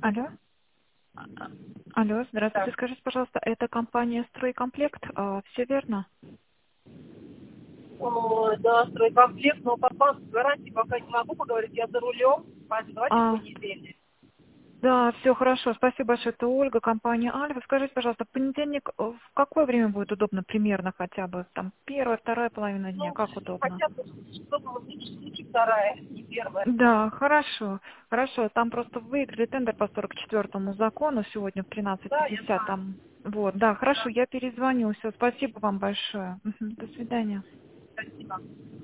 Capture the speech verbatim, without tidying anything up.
Алло. А- Алло, здравствуйте. Да. Скажите, пожалуйста, это компания «Стройкомплект», все верно? О, да, стройкомплект, но по банку гарантии пока не могу поговорить, я за рулем, поэтому давайте в А, понедельник. да, все хорошо. Спасибо большое. Это Ольга, компания «Альфа». Скажите, пожалуйста, в понедельник э, в какое время будет удобно примерно хотя бы? Там первая, вторая половина дня, Ну, как удобно? хотя бы, чтобы в лучшем случае вторая, не первая. Да, хорошо, хорошо. Там просто выиграли тендер по сорок четвёртому закону сегодня в тринадцать Да, я пятьдесят. знаю. Там, вот, да, хорошо, Да, я перезвоню. Все, спасибо вам большое. Мгм, до свидания. спасибо.